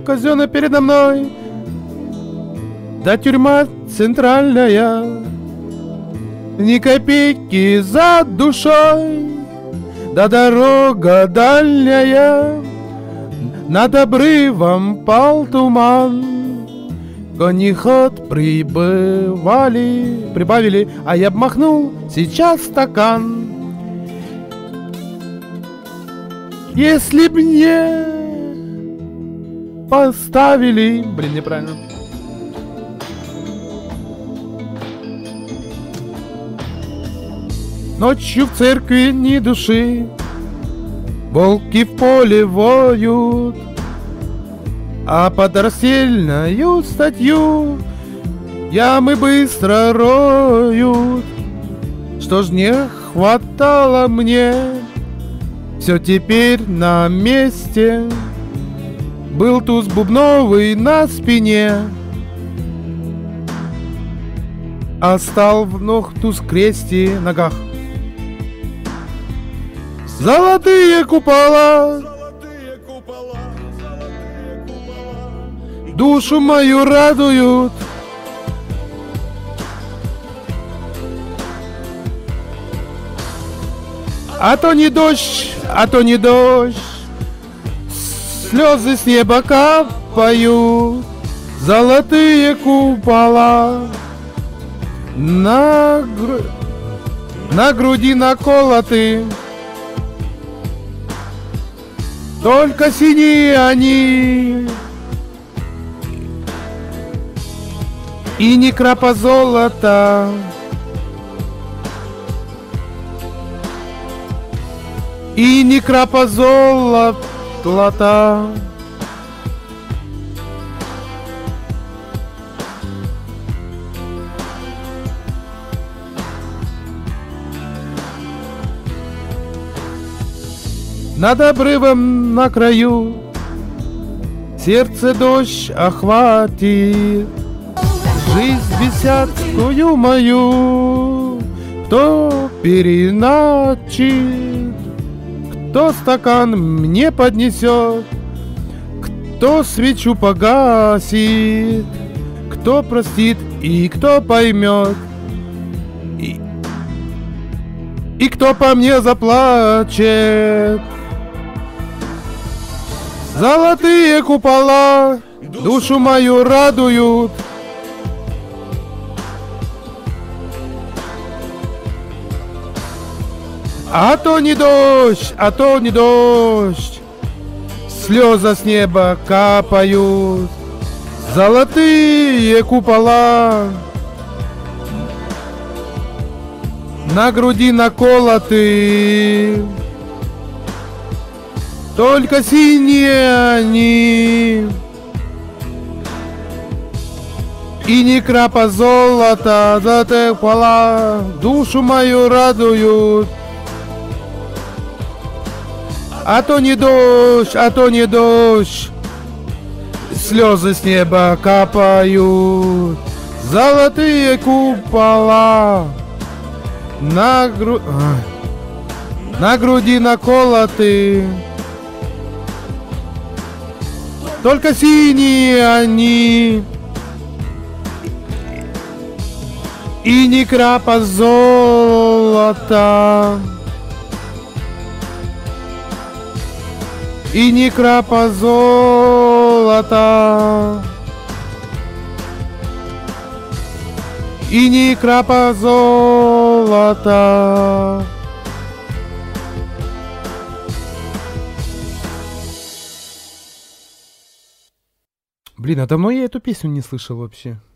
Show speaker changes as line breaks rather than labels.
казённая передо мной, да тюрьма центральная, ни копейки за душой, да дорога дальняя, над обрывом пал туман. Кониход прибавили, а я обмахнул сейчас стакан. Если б мне поставили... Блин, неправильно. Ночью в церкви ни души, волки в поле воют, а под рассельную статью ямы быстро роют. Что ж не хватало мне, все теперь на месте. Был туз бубновый на спине, а стал вновь туз крести ногах. Золотые купола душу мою радуют. А то не дождь, а то не дождь, слезы с неба капают. Золотые купола на груди наколоты, только синие они, и ни крапа золота. И ни крапа золота. Над обрывом на краю сердце дождь охватит. Жизнь беседскую мою кто переначит, кто стакан мне поднесет, кто свечу погасит, кто простит и кто поймет, и кто по мне заплачет. Золотые купола душу мою радуют. А то не дождь, а то не дождь, слезы с неба капают. Золотые купола на груди наколоты, только синие они, и ни крапа золота. Золотые купола душу мою радуют. А то не дождь, а то не дождь, слезы с неба капают. Золотые купола на груди наколоты, только синие они, и ни крапа золота. И ни крапа золота. И ни крапа золота. Блин, а давно я эту песню не слышал вообще.